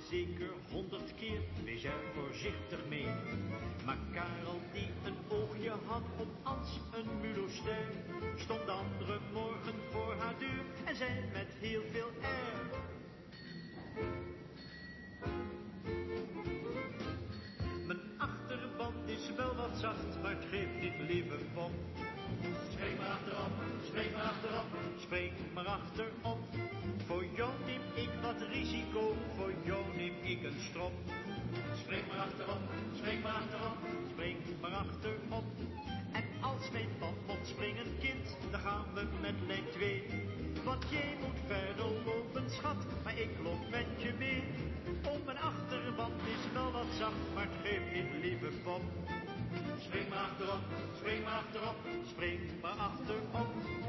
zeker 100 keer, wees er voorzichtig mee. Maar Karel die een oogje had op als een muloster, stond de andere morgen voor haar deur en zei met heel veel air: mijn achterband is wel wat zacht, maar het geeft niet, lieve pop. Spring maar achterop, spring maar achterop, spring maar achterop. Voor jou neem ik wat risico, voor jou neem ik een strop. Spring maar achterop, spring maar achterop, spring maar achterop. En als mijn pap moet springen, kind, dan gaan we met lijn 2. Want jij moet verder lopen, schat, maar ik loop met je mee. Oh, mijn achterband is wel wat zacht, maar het geeft niet, lieve pop. Spring maar achterop, spring maar achterop, spring maar achterop.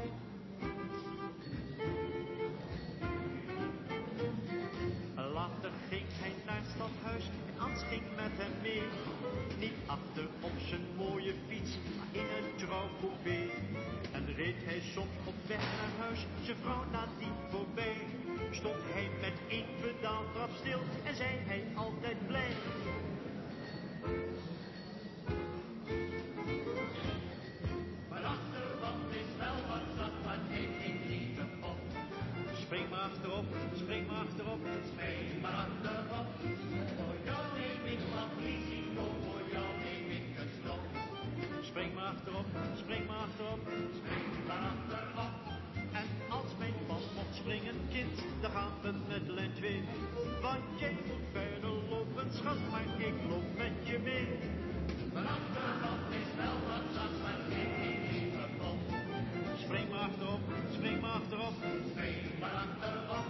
Later ging hij naar het stadhuis en Ans ging met hem mee. Niet achter op zijn mooie fiets, maar in een trouwcoupé. En reed hij soms op weg naar huis, zijn vrouw nadien voorbij. Stond hij met één pedaaltrap stil en zei hij altijd blij: mijn achterband is wel wat zacht, maar neem ik niet op. Spring maar achterop, spring maar achterop, spring maar achterop. Voor jou neem ik wat risico, voor jou neem ik een stop. Spring maar achterop, spring maar achterop, spring maar achterop. En als mijn man moet springen, kind, dan gaan we met lijn 2. Want jij moet verder lopen, schat, maar ik loop met je mee. Mijn achterband is wel wat zacht, maar neem ik niet op. Spring maar achterop, spring maar achterop, spring maar achterop.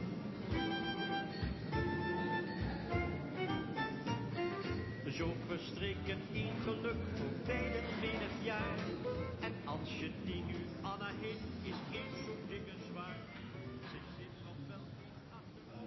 Zo verstreken één geluk voor beiden menig jaar. En als je die nu Anna heet, is één zo'n dikke zwaar. Ze zit nog wel iets achter.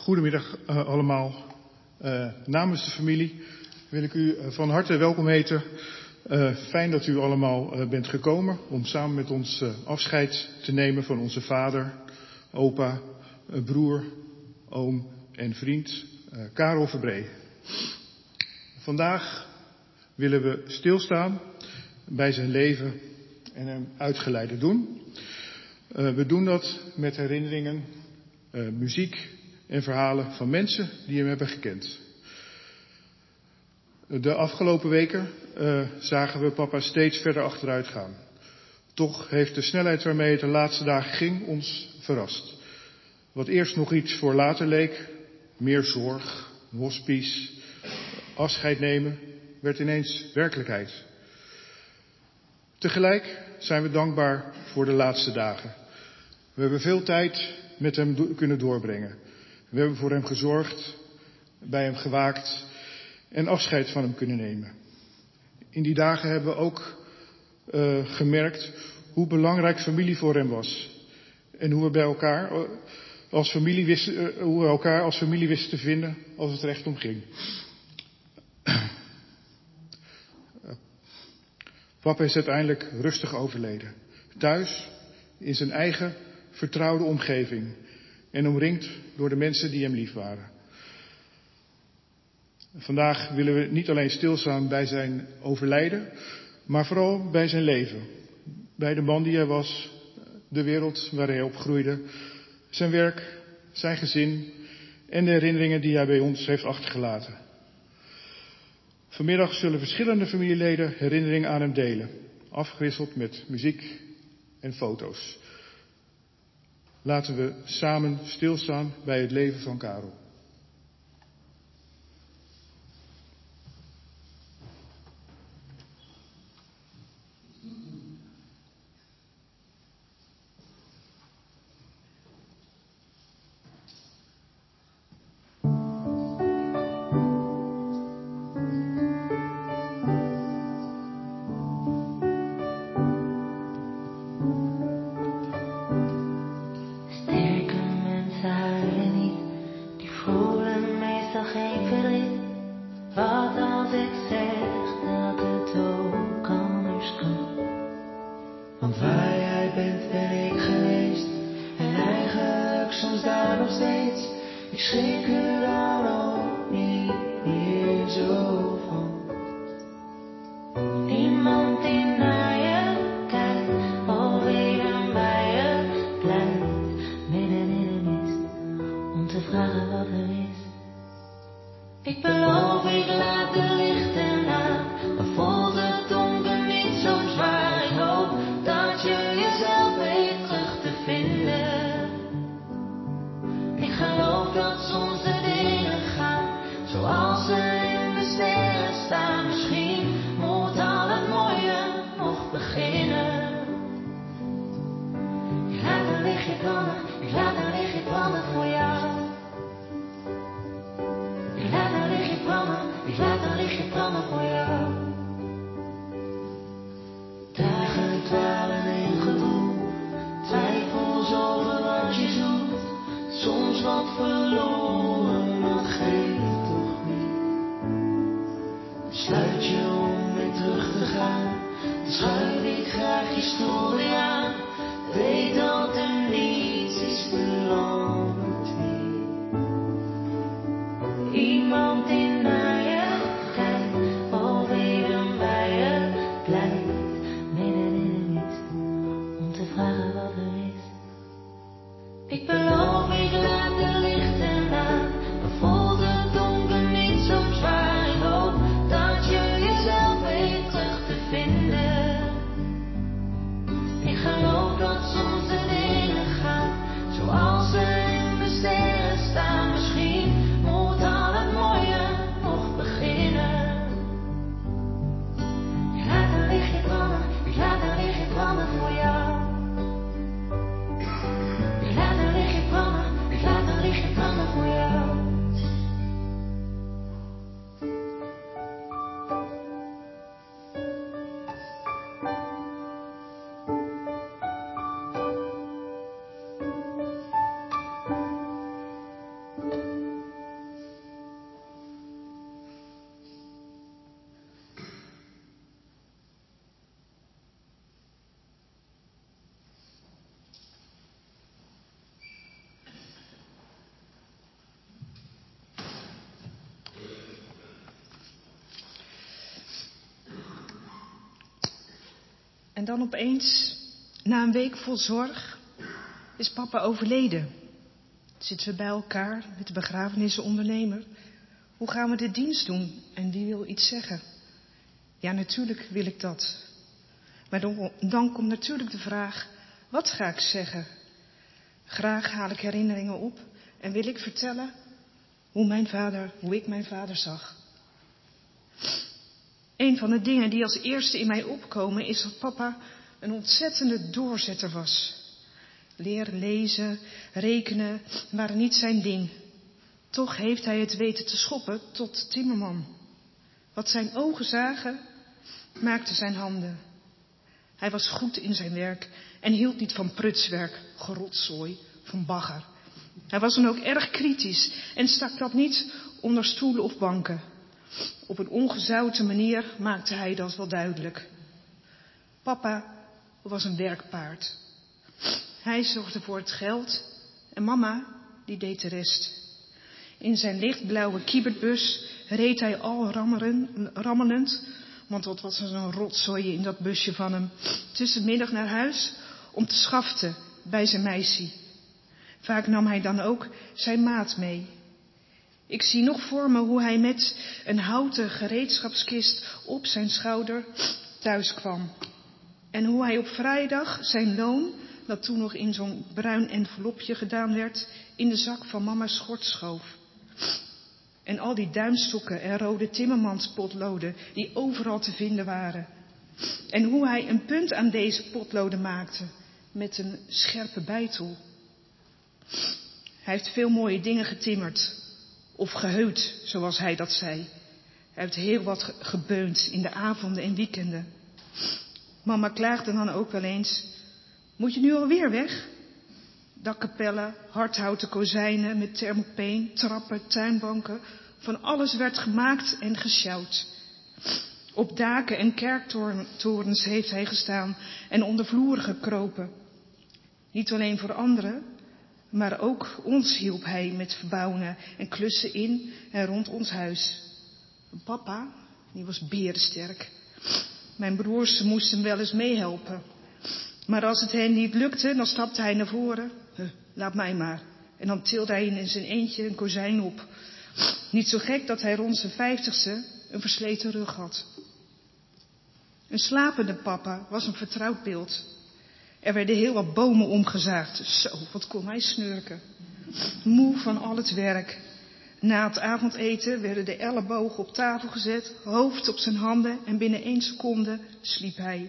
Goedemiddag allemaal. Namens de familie wil ik u van harte welkom heten. Fijn dat u allemaal bent gekomen om samen met ons afscheid te nemen van onze vader, opa, broer, oom en vriend Karel Verbree. Vandaag willen we stilstaan bij zijn leven en hem uitgeleide doen. We doen dat met herinneringen, muziek en verhalen van mensen die hem hebben gekend. De afgelopen weken zagen we papa steeds verder achteruit gaan. Toch heeft de snelheid waarmee het de laatste dagen ging ons verrast. Wat eerst nog iets voor later leek, meer zorg, hospice, afscheid nemen, werd ineens werkelijkheid. Tegelijk zijn we dankbaar voor de laatste dagen. We hebben veel tijd met hem kunnen doorbrengen. We hebben voor hem gezorgd, bij hem gewaakt en afscheid van hem kunnen nemen. In die dagen hebben we ook gemerkt hoe belangrijk familie voor hem was. En hoe we bij elkaar als familie wisten te vinden als het er echt om ging. Papa is uiteindelijk rustig overleden. Thuis, in zijn eigen vertrouwde omgeving. En omringd door de mensen die hem lief waren. Vandaag willen we niet alleen stilstaan bij zijn overlijden, maar vooral bij zijn leven. Bij de man die hij was, de wereld waar hij opgroeide, zijn werk, zijn gezin en de herinneringen die hij bij ons heeft achtergelaten. Vanmiddag zullen verschillende familieleden herinneringen aan hem delen, afgewisseld met muziek en foto's. Laten we samen stilstaan bij het leven van Karel. Ik laat een lichtje En dan opeens, na een week vol zorg, is papa overleden. Zitten we bij elkaar met de begrafenisondernemer. Hoe gaan we de dienst doen? En wie wil iets zeggen? Ja, natuurlijk wil ik dat. Maar dan komt natuurlijk de vraag, wat ga ik zeggen? Graag haal ik herinneringen op en wil ik vertellen hoe ik mijn vader zag. Een van de dingen die als eerste in mij opkomen is dat papa een ontzettende doorzetter was. Leren, lezen, rekenen waren niet zijn ding. Toch heeft hij het weten te schoppen tot timmerman. Wat zijn ogen zagen, maakte zijn handen. Hij was goed in zijn werk en hield niet van prutswerk, gerotzooi, van bagger. Hij was dan ook erg kritisch en stak dat niet onder stoelen of banken. Op een ongezouten manier maakte hij dat wel duidelijk. Papa was een werkpaard. Hij zorgde voor het geld en mama, die deed de rest. In zijn lichtblauwe kiebertbus reed hij al rammelend, want wat was er zo'n rotzooi in dat busje van hem, tussenmiddag naar huis om te schaften bij zijn meisje. Vaak nam hij dan ook zijn maat mee. Ik zie nog voor me hoe hij met een houten gereedschapskist op zijn schouder thuis kwam. En hoe hij op vrijdag zijn loon, dat toen nog in zo'n bruin envelopje gedaan werd, in de zak van mama's schort schoof. En al die duimstokken en rode timmermanspotloden die overal te vinden waren. En hoe hij een punt aan deze potloden maakte met een scherpe beitel. Hij heeft veel mooie dingen getimmerd. Of geheut, zoals hij dat zei. Hij heeft heel wat gebeund in de avonden en weekenden. Mama klaagde dan ook wel eens. Moet je nu alweer weg? Dakkapellen, hardhouten kozijnen met thermopeen, trappen, tuinbanken. Van alles werd gemaakt en gesjouwd. Op daken en kerktorens heeft hij gestaan en onder vloeren gekropen. Niet alleen voor anderen, maar ook ons hielp hij met verbouwen en klussen in en rond ons huis. Papa, die was berensterk. Mijn broers moesten hem wel eens meehelpen. Maar als het hen niet lukte, dan stapte hij naar voren. Laat mij maar. En dan tilde hij in zijn eentje een kozijn op. Niet zo gek dat hij rond zijn 50ste een versleten rug had. Een slapende papa was een vertrouwd beeld. Er werden heel wat bomen omgezaagd. Zo, wat kon hij snurken. Moe van al het werk. Na het avondeten werden de ellebogen op tafel gezet, hoofd op zijn handen en binnen 1 seconde sliep hij.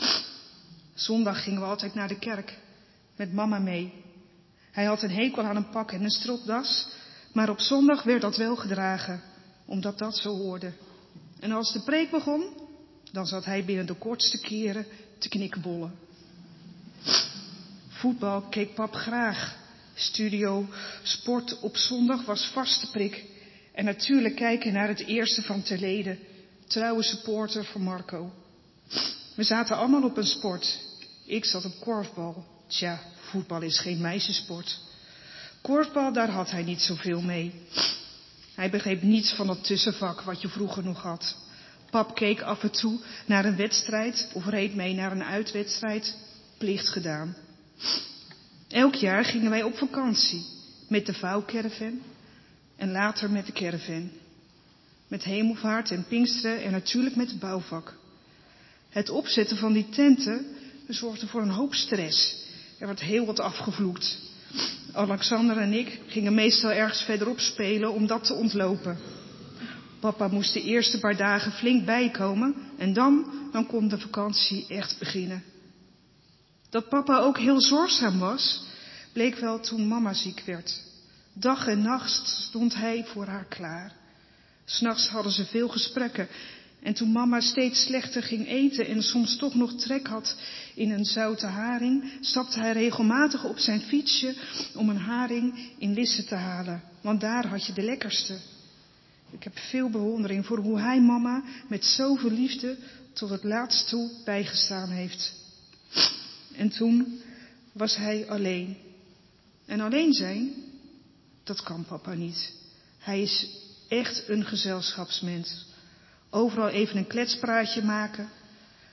Zondag gingen we altijd naar de kerk, met mama mee. Hij had een hekel aan een pak en een stropdas, maar op zondag werd dat wel gedragen, omdat dat zo hoorde. En als de preek begon, dan zat hij binnen de kortste keren te knikkenbollen. Voetbal keek pap graag. Studio sport op zondag was vaste prik. En natuurlijk kijken naar het eerste van Terlede. Trouwe supporter van Marco. We zaten allemaal op een sport. Ik zat op korfbal. Tja, voetbal is geen meisjesport. Korfbal, daar had hij niet zoveel mee. Hij begreep niets van dat tussenvak wat je vroeger nog had. Pap keek af en toe naar een wedstrijd of reed mee naar een uitwedstrijd. Plicht gedaan. Elk jaar gingen wij op vakantie. Met de vouwcaravan en later met de caravan. Met Hemelvaart en Pinksteren en natuurlijk met het bouwvak. Het opzetten van die tenten zorgde voor een hoop stress. Er werd heel wat afgevloekt. Alexander en ik gingen meestal ergens verderop spelen om dat te ontlopen. Papa moest de eerste paar dagen flink bijkomen en dan kon de vakantie echt beginnen. Dat papa ook heel zorgzaam was, bleek wel toen mama ziek werd. Dag en nacht stond hij voor haar klaar. 'S Nachts hadden ze veel gesprekken. En toen mama steeds slechter ging eten en soms toch nog trek had in een zoute haring, stapte hij regelmatig op zijn fietsje om een haring in Lisse te halen. Want daar had je de lekkerste. Ik heb veel bewondering voor hoe hij mama met zoveel liefde tot het laatst toe bijgestaan heeft. En toen was hij alleen. En alleen zijn, dat kan papa niet. Hij is echt een gezelschapsmens. Overal even een kletspraatje maken.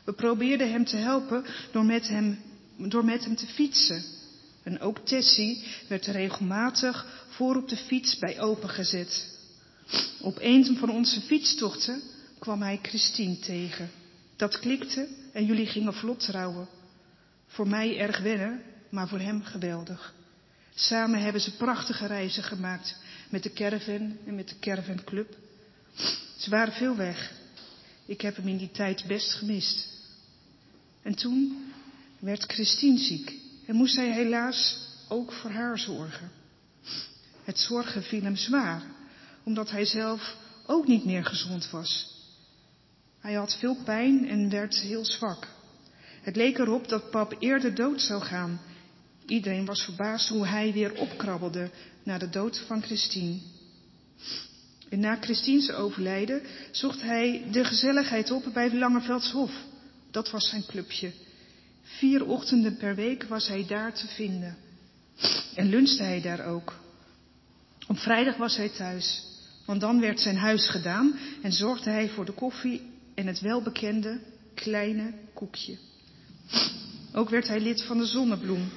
We probeerden hem te helpen door met hem te fietsen. En ook Tessie werd regelmatig voor op de fiets bij opa gezet. Op een van onze fietstochten kwam hij Christine tegen. Dat klikte en jullie gingen vlot trouwen. Voor mij erg wennen, maar voor hem geweldig. Samen hebben ze prachtige reizen gemaakt met de caravan en met de caravanclub. Ze waren veel weg. Ik heb hem in die tijd best gemist. En toen werd Christine ziek en moest hij helaas ook voor haar zorgen. Het zorgen viel hem zwaar, omdat hij zelf ook niet meer gezond was. Hij had veel pijn en werd heel zwak. Het leek erop dat pap eerder dood zou gaan. Iedereen was verbaasd hoe hij weer opkrabbelde na de dood van Christine. En na Christine's overlijden zocht hij de gezelligheid op bij Langeveldshof. Dat was zijn clubje. 4 ochtenden per week was hij daar te vinden. En lunchte hij daar ook. Op vrijdag was hij thuis, want dan werd zijn huis gedaan en zorgde hij voor de koffie en het welbekende kleine koekje. Ook werd hij lid van de Zonnebloem.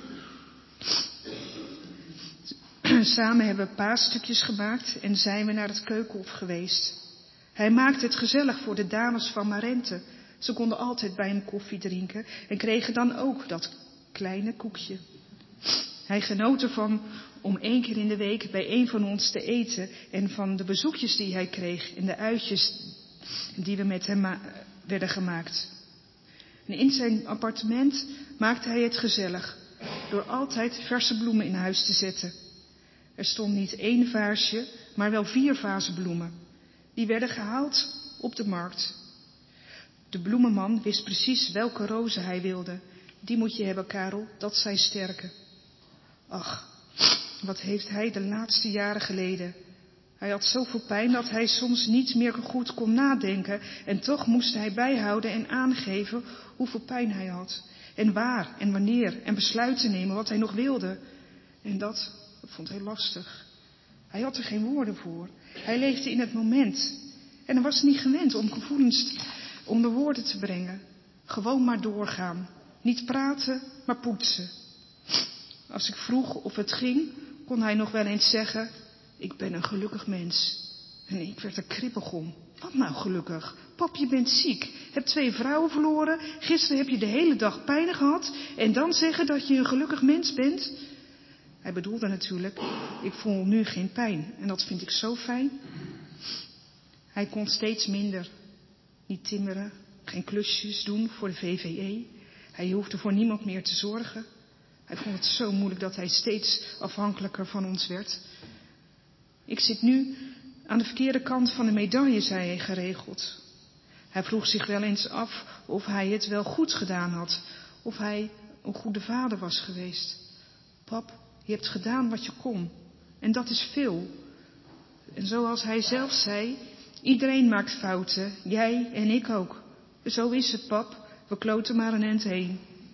Samen hebben we paasstukjes gemaakt en zijn we naar het keukenhof geweest. Hij maakte het gezellig voor de dames van Marente. Ze konden altijd bij hem koffie drinken en kregen dan ook dat kleine koekje. Hij genoot ervan om 1 keer in de week bij een van ons te eten en van de bezoekjes die hij kreeg en de uitjes die we met hem werden gemaakt. En in zijn appartement maakte hij het gezellig door altijd verse bloemen in huis te zetten. Er stond niet 1 vaasje, maar wel 4 vazen bloemen. Die werden gehaald op de markt. De bloemenman wist precies welke rozen hij wilde. Die moet je hebben, Karel, dat zijn sterke. Ach, wat heeft hij de laatste jaren geleden. Hij had zoveel pijn dat hij soms niet meer goed kon nadenken. En toch moest hij bijhouden en aangeven hoeveel pijn hij had. En waar en wanneer en besluiten nemen wat hij nog wilde. En dat vond hij lastig. Hij had er geen woorden voor. Hij leefde in het moment. En hij was niet gewend om gevoelens onder woorden te brengen. Gewoon maar doorgaan. Niet praten, maar poetsen. Als ik vroeg of het ging, kon hij nog wel eens zeggen: ik ben een gelukkig mens. En ik werd er kribbig om. Wat nou gelukkig? Pap, je bent ziek. Heb 2 vrouwen verloren. Gisteren heb je de hele dag pijn gehad. En dan zeggen dat je een gelukkig mens bent? Hij bedoelde natuurlijk, ik voel nu geen pijn. En dat vind ik zo fijn. Hij kon steeds minder. Niet timmeren, geen klusjes doen voor de VVE. Hij hoefde voor niemand meer te zorgen. Hij vond het zo moeilijk dat hij steeds afhankelijker van ons werd. Ik zit nu aan de verkeerde kant van de medaille, zei hij geregeld. Hij vroeg zich wel eens af of hij het wel goed gedaan had. Of hij een goede vader was geweest. Pap, je hebt gedaan wat je kon. En dat is veel. En zoals hij zelf zei, iedereen maakt fouten. Jij en ik ook. Zo is het, pap. We kloten maar een end heen.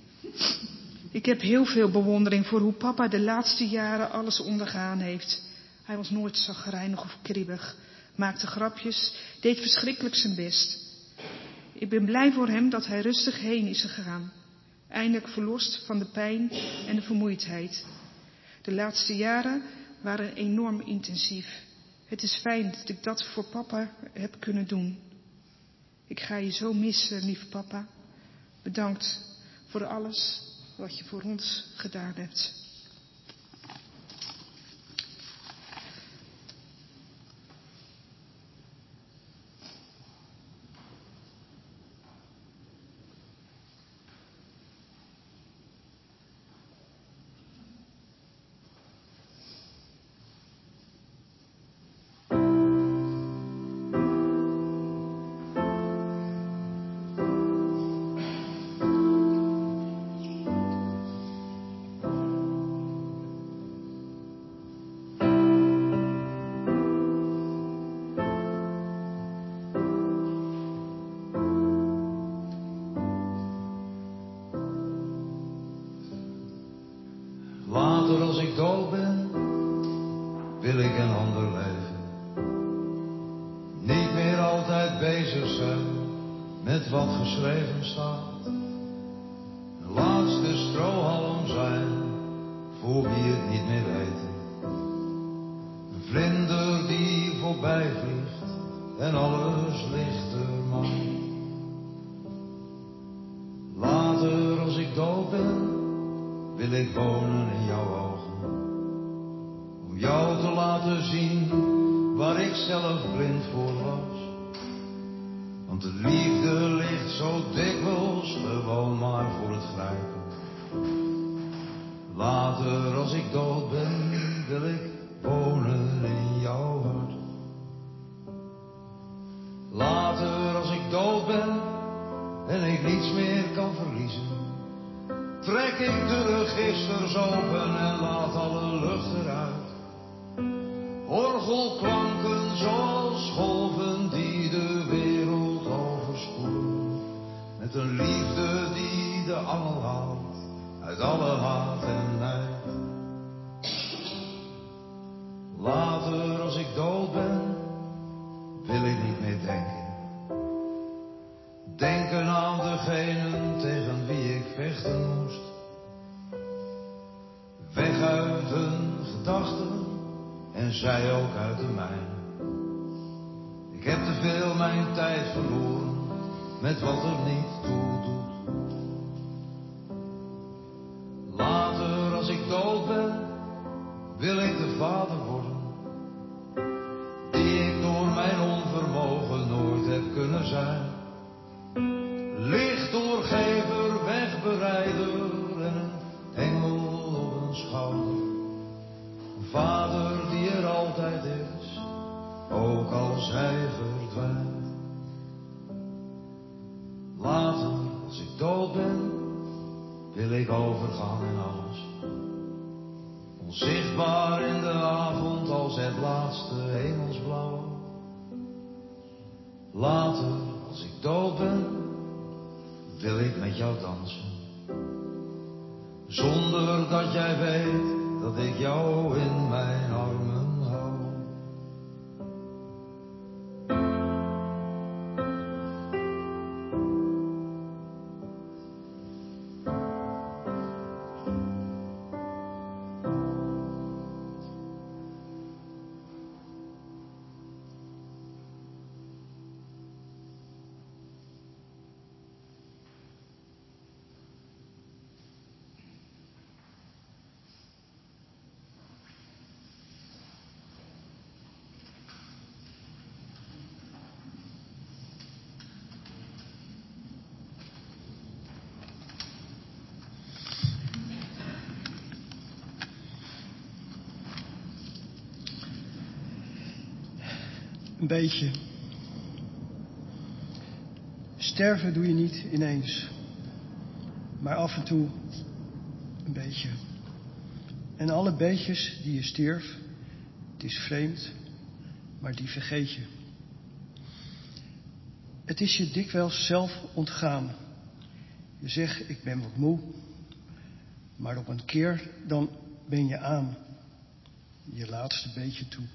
Ik heb heel veel bewondering voor hoe papa de laatste jaren alles ondergaan heeft. Hij was nooit chagrijnig of kribbig. Maakte grapjes, deed verschrikkelijk zijn best. Ik ben blij voor hem dat hij rustig heen is gegaan. Eindelijk verlost van de pijn en de vermoeidheid. De laatste jaren waren enorm intensief. Het is fijn dat ik dat voor papa heb kunnen doen. Ik ga je zo missen, lieve papa. Bedankt voor alles wat je voor ons gedaan hebt. Later als ik dood ben, wil ik een ander leven. Niet meer altijd bezig zijn met met wat geschreven staat. De laatste strohalm zijn, voor wie het niet meer weten. Een vlinder die voorbij vliegt en alles lichter maakt. Later als ik dood ben, wil ik wonen in jouw ogen. Om jou te laten zien waar ik zelf blind voor was. Want de liefde ligt zo dikwijls gewoon maar voor het grijpen. Later als ik dood ben, wil ik wonen in jouw hart. Later als ik dood ben en ik niets meer kan verliezen, trek ik de registers open en laat alle lucht eruit. Orgelklanken zoals golven die de wereld overspoelen. Met een liefde die de angel haalt uit alle haat en nijd. Later als ik dood ben, wil ik niet meer denken. Denken aan degenen tegen wie ik vechten moest. Weg uit hun gedachten en zij ook uit de mijne. Ik heb te veel mijn tijd verloren met wat er niet toe doet. Later als ik dood ben, wil ik de vader worden die ik door mijn onvermogen nooit heb kunnen zijn. Lichtdoorgever, wegbereider en een engel op een schouder. Een vader die er altijd is, ook als hij verdwijnt. Later, als ik dood ben, wil ik overgaan in alles. Onzichtbaar in de avond als het laatste hemelsblauw. Later, als ik dood ben, wil ik met jou dansen. Zonder dat jij weet dat ik jou in mijn armen hou. Een beetje. Sterven doe je niet ineens, maar af en toe een beetje. En alle beetjes die je stierf, het is vreemd, maar die vergeet je. Het is je dikwijls zelf ontgaan. Je zegt, ik ben wat moe, maar op een keer dan ben je aan je laatste beetje toe.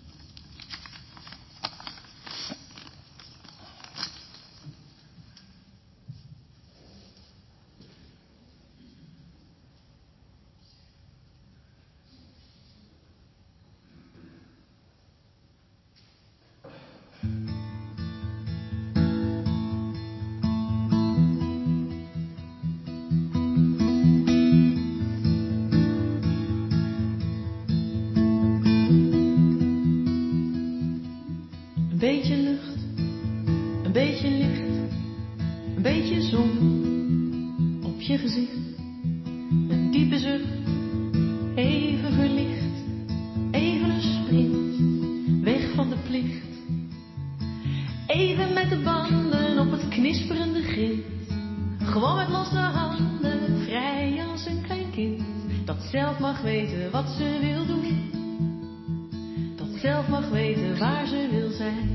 Een beetje lucht, een beetje licht, een beetje zon op je gezicht. Een diepe zucht, even verlicht, even een sprint, weg van de plicht. Even met de banden op het knisperende grind, gewoon met losse handen, vrij als een klein kind. Dat zelf mag weten wat ze wil doen, dat zelf mag weten waar ze wil zijn.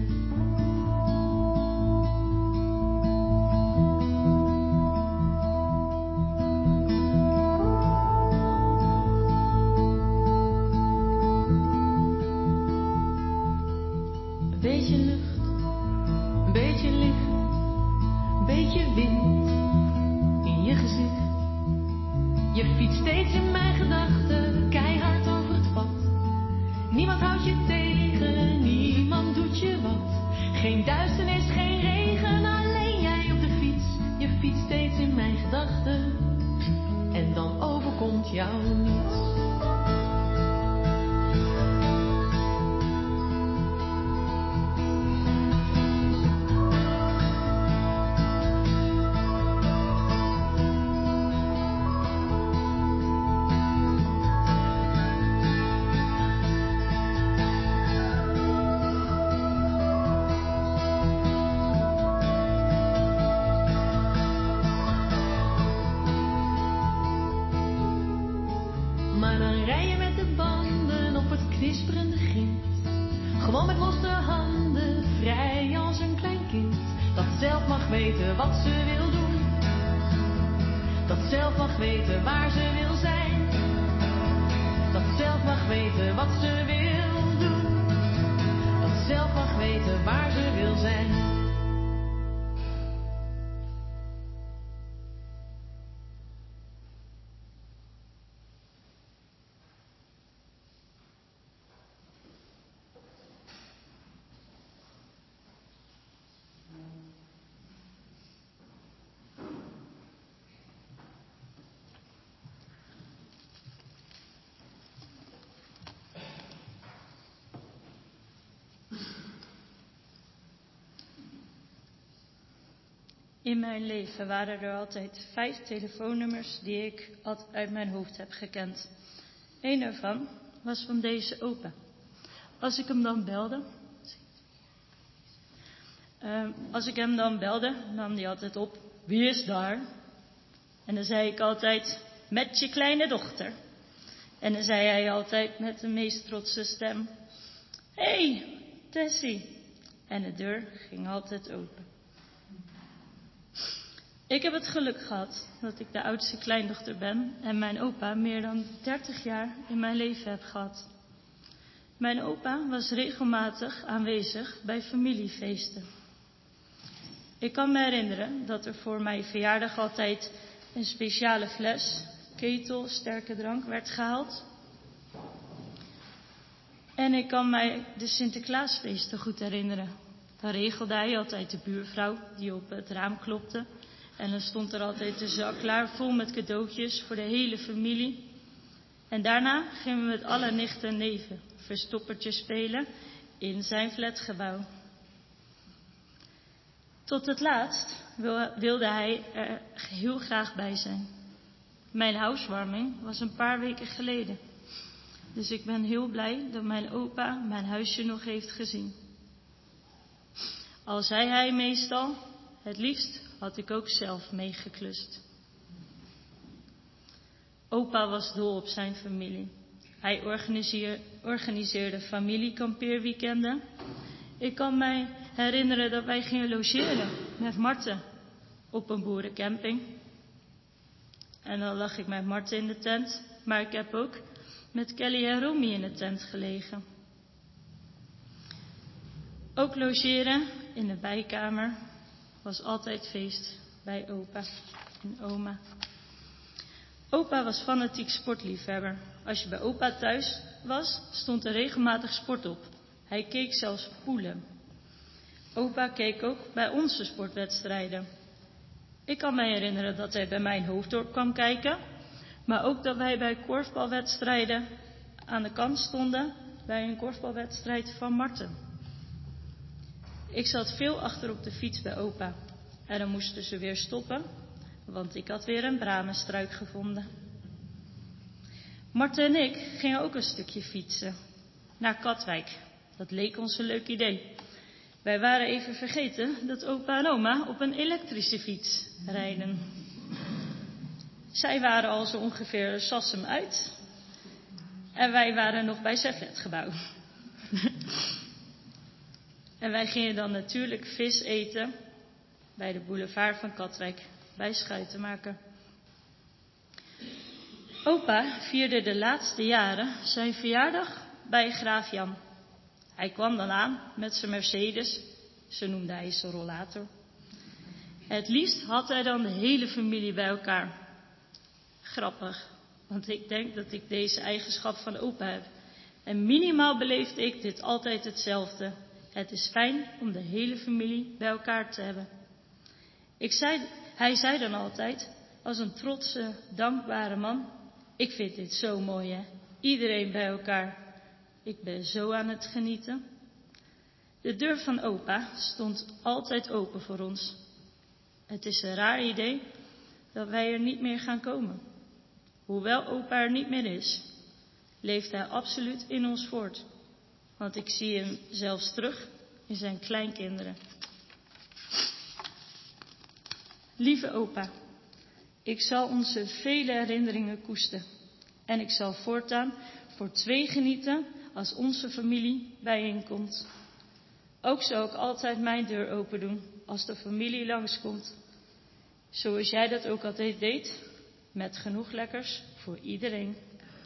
Een beetje lucht, een beetje licht, een beetje Gewoon met losse handen, vrij als een klein kind. Dat zelf mag weten wat ze wil doen. Dat zelf mag weten waar ze wil zijn. Dat zelf mag weten wat ze wil doen. Dat zelf mag weten waar ze wil zijn. In mijn leven waren er altijd 5 telefoonnummers die ik uit mijn hoofd heb gekend. Eén daarvan was van deze opa. Als ik hem dan belde, nam hij altijd op: wie is daar? En dan zei ik altijd: met je kleine dochter. En dan zei hij altijd met de meest trotse stem: hey, Tessie. En de deur ging altijd open. Ik heb het geluk gehad dat ik de oudste kleindochter ben en mijn opa meer dan 30 jaar in mijn leven heb gehad. Mijn opa was regelmatig aanwezig bij familiefeesten. Ik kan me herinneren dat er voor mijn verjaardag altijd een speciale fles, ketel, sterke drank werd gehaald. En ik kan mij de Sinterklaasfeesten goed herinneren. Dan regelde hij altijd de buurvrouw die op het raam klopte. En dan stond er altijd de zak klaar vol met cadeautjes voor de hele familie. En daarna gingen we met alle nichten en neven verstoppertje spelen in zijn flatgebouw. Tot het laatst wilde hij er heel graag bij zijn. Mijn housewarming was een paar weken geleden. Dus ik ben heel blij dat mijn opa mijn huisje nog heeft gezien. Al zei hij meestal: het liefst had ik ook zelf meegeklust. Opa was dol op zijn familie. Hij organiseerde familiekampeerweekenden. Ik kan mij herinneren dat wij gingen logeren met Marten op een boerencamping. En dan lag ik met Marten in de tent, maar ik heb ook met Kelly en Romy in de tent gelegen. Ook logeren in de bijkamer was altijd feest bij opa en oma. Opa was fanatiek sportliefhebber. Als je bij opa thuis was, stond er regelmatig sport op. Hij keek zelfs poelen. Opa keek ook bij onze sportwedstrijden. Ik kan me herinneren dat hij bij mijn Hoofddorp kwam kijken, maar ook dat wij bij korfbalwedstrijden aan de kant stonden bij een korfbalwedstrijd van Marten. Ik zat veel achter op de fiets bij opa en dan moesten ze weer stoppen, want ik had weer een bramenstruik gevonden. Marten en ik gingen ook een stukje fietsen naar Katwijk. Dat leek ons een leuk idee. Wij waren even vergeten dat opa en oma op een elektrische fiets rijden. Zij waren al zo ongeveer Sassem uit en wij waren nog bij zijn flatgebouw. En wij gingen dan natuurlijk vis eten bij de boulevard van Katwijk, bij Schuitenmaker. Opa vierde de laatste jaren zijn verjaardag bij Graaf Jan. Hij kwam dan aan met zijn Mercedes, zo noemde hij zijn rollator. Het liefst had hij dan de hele familie bij elkaar. Grappig, want ik denk dat ik deze eigenschap van opa heb. En minimaal beleefde ik dit altijd hetzelfde. Het is fijn om de hele familie bij elkaar te hebben. Hij zei dan altijd, als een trotse, dankbare man: ik vind dit zo mooi, hè? Iedereen bij elkaar. Ik ben zo aan het genieten. De deur van opa stond altijd open voor ons. Het is een raar idee dat wij er niet meer gaan komen. Hoewel opa er niet meer is, leeft hij absoluut in ons voort. Want ik zie hem zelfs terug in zijn kleinkinderen. Lieve opa, ik zal onze vele herinneringen koesteren. En ik zal voortaan voor 2 genieten als onze familie bijeenkomt. Ook zal ik altijd mijn deur open doen als de familie langskomt. Zoals jij dat ook altijd deed, met genoeg lekkers voor iedereen.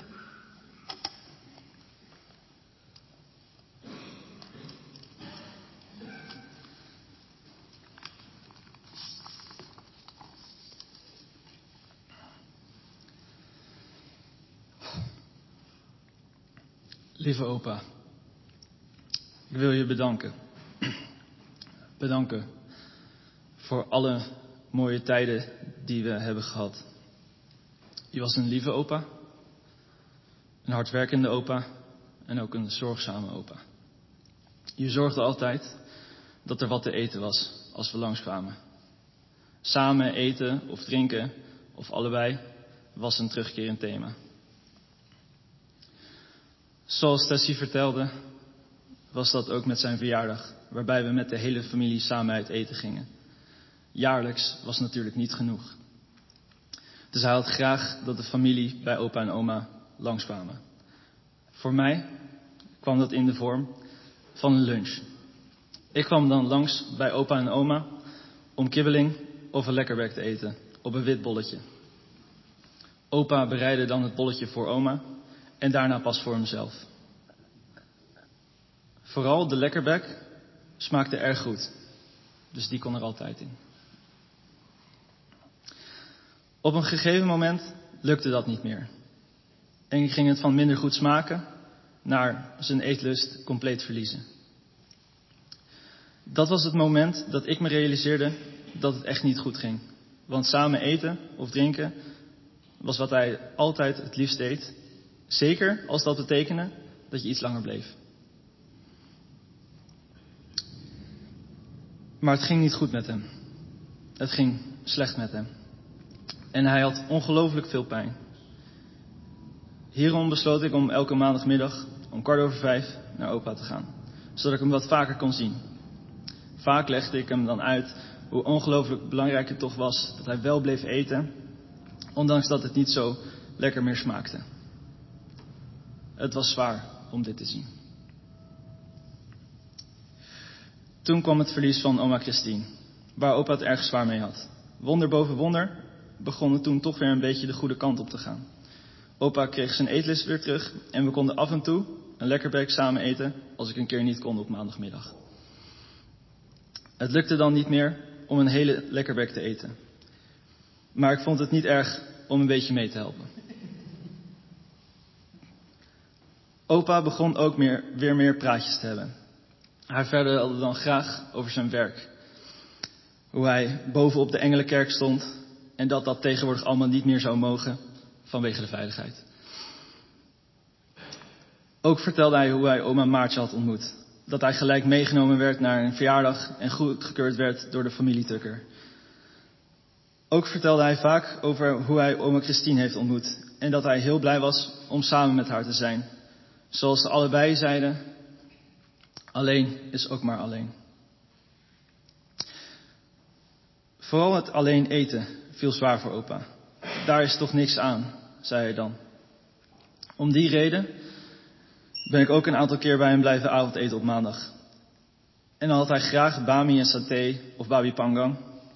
Lieve opa, ik wil je bedanken. Bedanken voor alle mooie tijden die we hebben gehad. Je was een lieve opa, een hardwerkende opa en ook een zorgzame opa. Je zorgde altijd dat er wat te eten was als we langskwamen. Samen eten of drinken of allebei was een terugkerend thema. Zoals Tessie vertelde, was dat ook met zijn verjaardag, waarbij we met de hele familie samen uit eten gingen. Jaarlijks was natuurlijk niet genoeg. Dus hij had graag dat de familie bij opa en oma langskwamen. Voor mij kwam dat in de vorm van een lunch. Ik kwam dan langs bij opa en oma om kibbeling of een lekkerbek te eten op een wit bolletje. Opa bereidde dan het bolletje voor oma en daarna pas voor hemzelf. Vooral de lekkerbek smaakte erg goed, dus die kon er altijd in. Op een gegeven moment lukte dat niet meer. En ging het van minder goed smaken naar zijn eetlust compleet verliezen. Dat was het moment dat ik me realiseerde dat het echt niet goed ging. Want samen eten of drinken was wat hij altijd het liefst deed. Zeker als dat betekende dat je iets langer bleef. Maar het ging niet goed met hem. Het ging slecht met hem. En hij had ongelooflijk veel pijn. Hierom besloot ik om elke maandagmiddag om 5:15 naar opa te gaan. Zodat ik hem wat vaker kon zien. Vaak legde ik hem dan uit hoe ongelooflijk belangrijk het toch was dat hij wel bleef eten. Ondanks dat het niet zo lekker meer smaakte. Het was zwaar om dit te zien. Toen kwam het verlies van oma Christine, waar opa het erg zwaar mee had. Wonder boven wonder begon het toen toch weer een beetje de goede kant op te gaan. Opa kreeg zijn eetlust weer terug en we konden af en toe een lekkerbek samen eten als ik een keer niet kon op maandagmiddag. Het lukte dan niet meer om een hele lekkerbek te eten. Maar ik vond het niet erg om een beetje mee te helpen. Opa begon ook weer meer praatjes te hebben. Hij vertelde dan graag over zijn werk. Hoe hij bovenop de Engelenkerk stond en dat tegenwoordig allemaal niet meer zou mogen vanwege de veiligheid. Ook vertelde hij hoe hij oma Maartje had ontmoet. Dat hij gelijk meegenomen werd naar een verjaardag en goedgekeurd werd door de familie Tukker. Ook vertelde hij vaak over hoe hij oma Christine heeft ontmoet en dat hij heel blij was om samen met haar te zijn. Zoals ze allebei zeiden, alleen is ook maar alleen. Vooral het alleen eten viel zwaar voor opa. Daar is toch niks aan, zei hij dan. Om die reden ben ik ook een aantal keer bij hem blijven avondeten op maandag. En dan had hij graag bami en saté of babi panggang.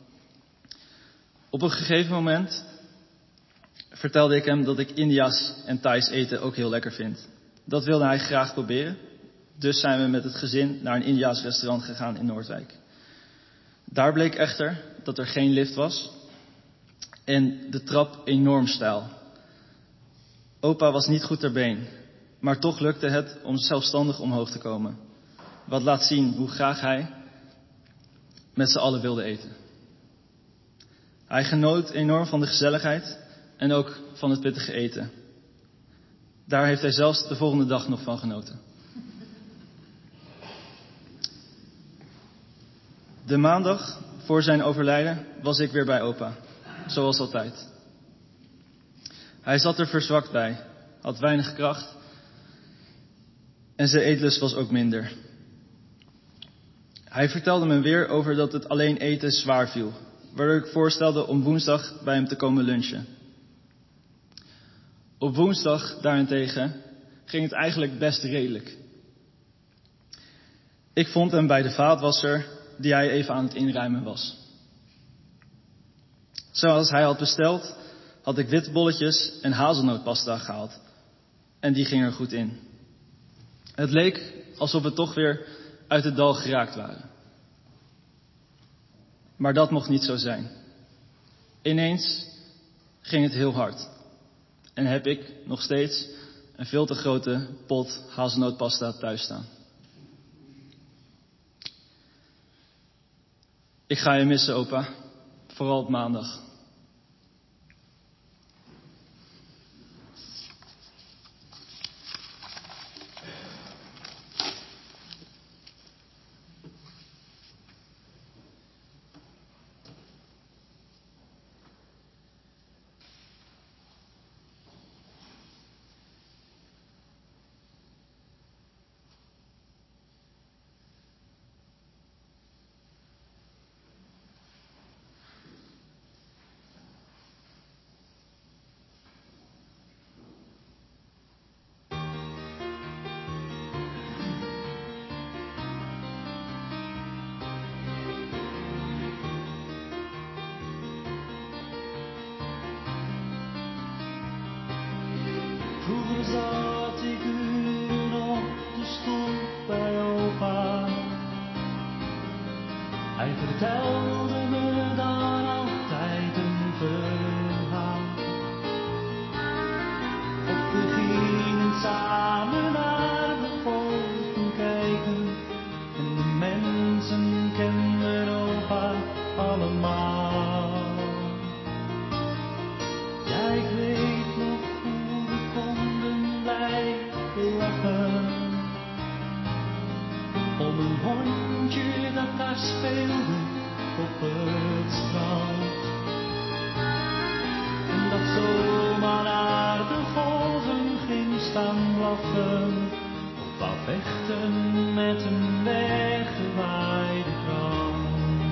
Op een gegeven moment vertelde ik hem dat ik India's en Thais eten ook heel lekker vind. Dat wilde hij graag proberen. Dus zijn we met het gezin naar een Indiaas restaurant gegaan in Noordwijk. Daar bleek echter dat er geen lift was en de trap enorm steil. Opa was niet goed ter been, maar toch lukte het om zelfstandig omhoog te komen. Wat laat zien hoe graag hij met z'n allen wilde eten. Hij genoot enorm van de gezelligheid en ook van het pittige eten. Daar heeft hij zelfs de volgende dag nog van genoten. De maandag voor zijn overlijden was ik weer bij opa, zoals altijd. Hij zat er verzwakt bij, had weinig kracht en zijn eetlust was ook minder. Hij vertelde me weer over dat het alleen eten zwaar viel, waardoor ik voorstelde om woensdag bij hem te komen lunchen. Op woensdag daarentegen ging het eigenlijk best redelijk. Ik vond hem bij de vaatwasser die hij even aan het inruimen was. Zoals hij had besteld, had ik witbolletjes en hazelnootpasta gehaald. En die ging er goed in. Het leek alsof we toch weer uit het dal geraakt waren. Maar dat mocht niet zo zijn. Ineens ging het heel hard. En heb ik nog steeds een veel te grote pot hazelnootpasta thuis staan. Ik ga je missen, opa. Vooral op maandag. Vroeger zat ik uren op de stoel bij opa. Hij vertelde me dan altijd een verhaal. Of we gingen samen naar de golven kijken. En de mensen kenden opa allemaal. Ja, ik weet nog hoe we konden blijven lachen. Om een hondje dat daar speelde op het strand. En dat zomaar naar de golven ging staan blaffen. Of wou vechten met een weggewaaide krant.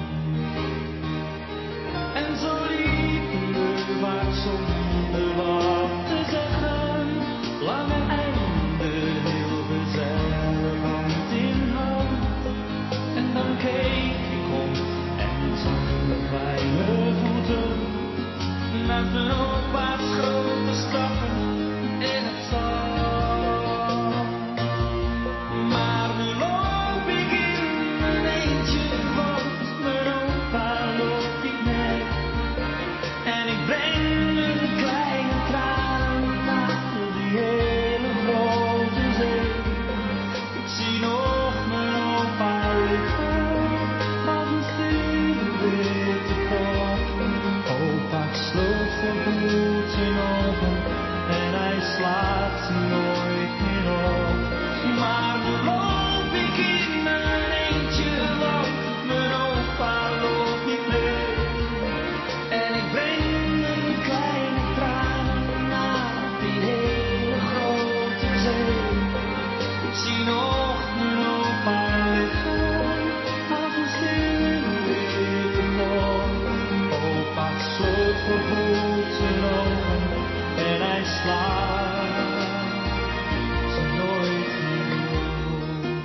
En zo liepen we maar zonder wat te zeggen. Lange einde, heel gezellig, hand in hand. En dan keek ik om en zag kleine voeten met mijn opa's grote stappen in het zand. Maar nu loop ik in mijn eentje rond, mijn opa loopt niet mee. En ik breng een kleine traan naar die hele grote zee. Ik zie nog mijn opa liggen als een stille witte kop. Opa sloot voorgoed zijn ogen en hij slaat ze nooit meer op. Maar nu loop ik in mijn eentje rond, mijn opa loopt niet mee. En ik breng een kleine traan naar die hele grote zee. Ik zie nog mijn opa liggen als een stille witte kop. Opa sloot voorgoed zijn ogen en hij slaat ze nooit meer op.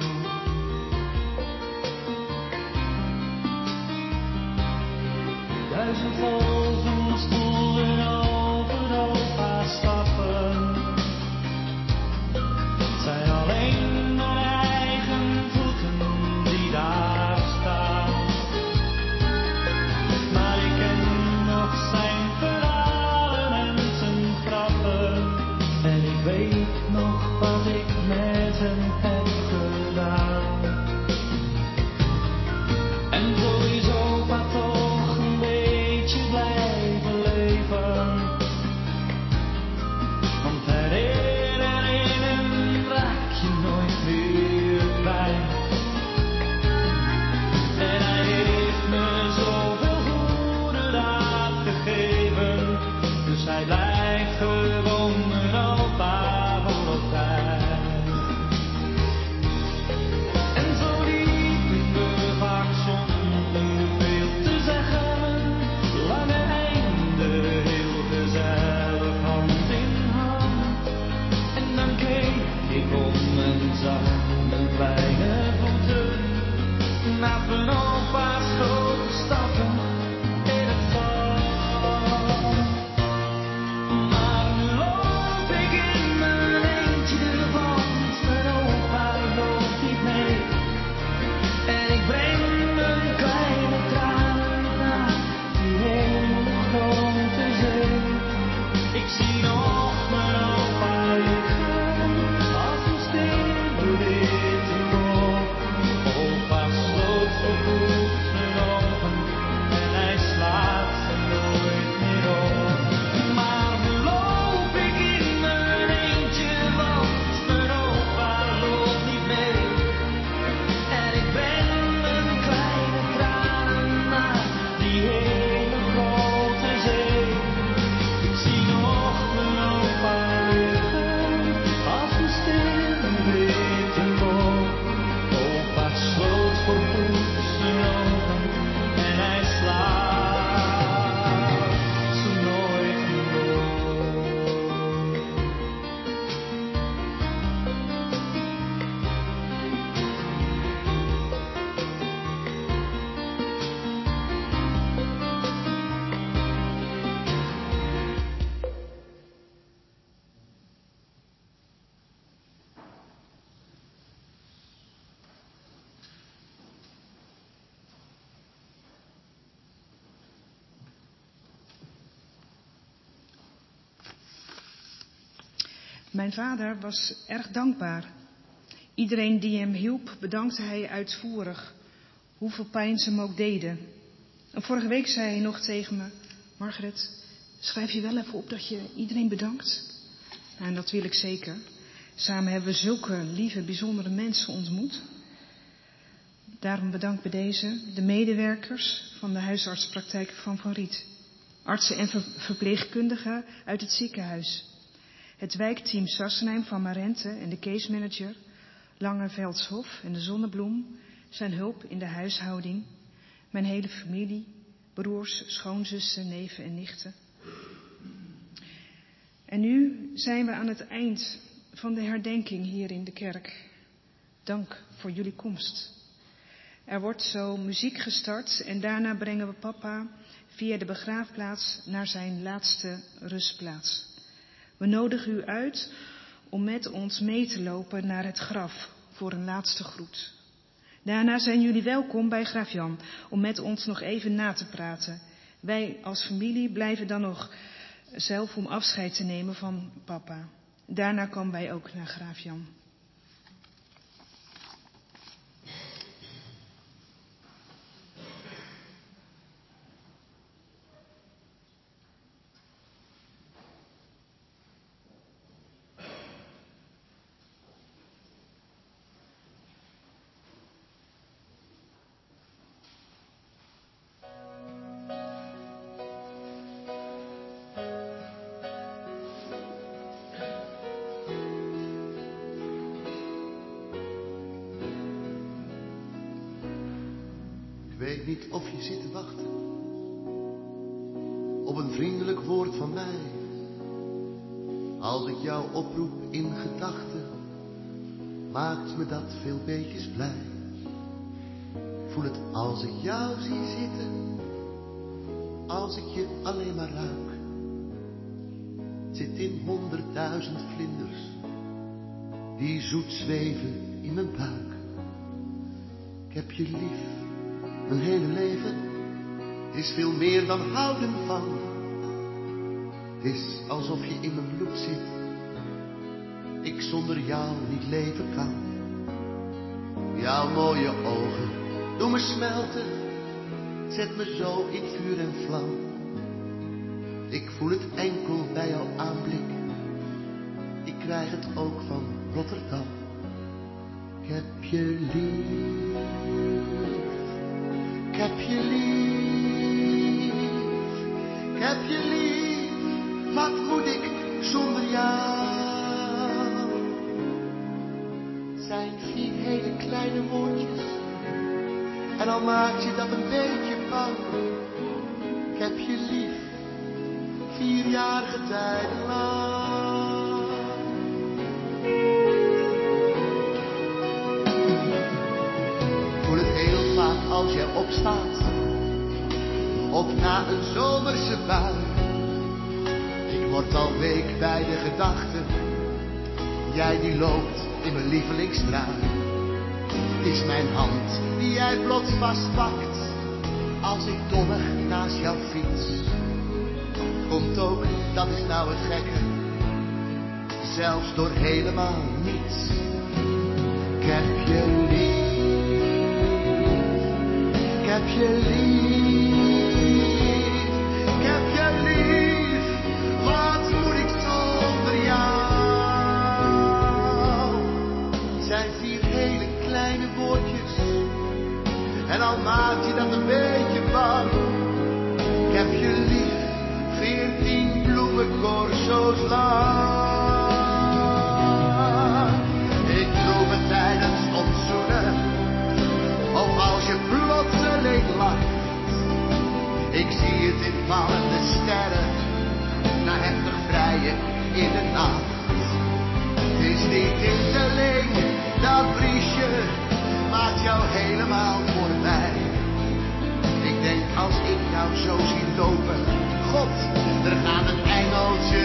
Duizend golven spoelen over opa's stappen. Het zijn alleen mijn eigen voeten die daar staan. Maar ik ken nog zijn verhalen en zijn grappen. En ik weet nog wat ik met hem heb gedaan. En zo is opa toch een beetje blij. Mijn vader was erg dankbaar. Iedereen die hem hielp, bedankte hij uitvoerig, hoeveel pijn ze hem ook deden. En vorige week zei hij nog tegen me: Margaret, schrijf je wel even op dat je iedereen bedankt? Nou, en dat wil ik zeker. Samen hebben we zulke lieve, bijzondere mensen ontmoet. Daarom bedank bij deze de medewerkers van de huisartspraktijk van Van Riet. Artsen en verpleegkundigen uit het ziekenhuis. Het wijkteam Sassenheim van Marente en de case manager Langeveldshof en de Zonnebloem, zijn hulp in de huishouding. Mijn hele familie, broers, schoonzussen, neven en nichten. En nu zijn we aan het eind van de herdenking hier in de kerk. Dank voor jullie komst. Er wordt zo muziek gestart en daarna brengen we papa via de begraafplaats naar zijn laatste rustplaats. We nodigen u uit om met ons mee te lopen naar het graf voor een laatste groet. Daarna zijn jullie welkom bij graaf Jan om met ons nog even na te praten. Wij als familie blijven dan nog zelf om afscheid te nemen van papa. Daarna komen wij ook naar graaf Jan. Ik weet niet of je zit te wachten op een vriendelijk woord van mij. Als ik jou oproep in gedachten, maakt me dat veel beetjes blij. Ik voel het als ik jou zie zitten, als ik je alleen maar ruik. Het zit in 100.000 vlinders die zoet zweven in mijn buik. Ik heb je lief. Mijn hele leven is veel meer dan houden van. Het is alsof je in mijn bloed zit. Ik zonder jou niet leven kan. Jouw mooie ogen doen me smelten. Zet me zo in vuur en vlam. Ik voel het enkel bij jouw aanblik. Ik krijg het ook van Rotterdam. Ik heb je lief. Ik heb je lief, ik heb je lief, wat moet ik zonder jou? Het zijn 4 hele kleine woordjes, en al maak je dat een beetje bang. Ik heb je lief, 4-jarige tijden lang. Ik voel het heel vaak als jij opstaat, of na een zomerse bui. Ik word al week bij de gedachte, jij die loopt in mijn lievelingsstruik. Het is mijn hand die jij plots vastpakt, als ik dommig naast jou fiets. Komt ook, dat is nou het gekke, zelfs door helemaal niets. Ik heb je lief. Ik heb je lief, ik heb je lief, wat moet ik zonder jou? Het zijn 4 hele kleine woordjes, en al maak je dat een beetje bang. Ik heb je lief, 14 bloemencorso's lang. Ik droeg het tijdens ons zoenen, of als je plotseling lacht. Ik zie het in vallende sterren, na heftig vrijen in de nacht. Het is die tinteling, dat briesje, maakt jou helemaal voorbij. Ik denk als ik jou zo zie lopen, God, er gaat een engeltje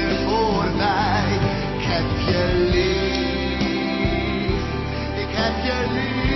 voorbij. Ik heb je lief, ik heb je lief.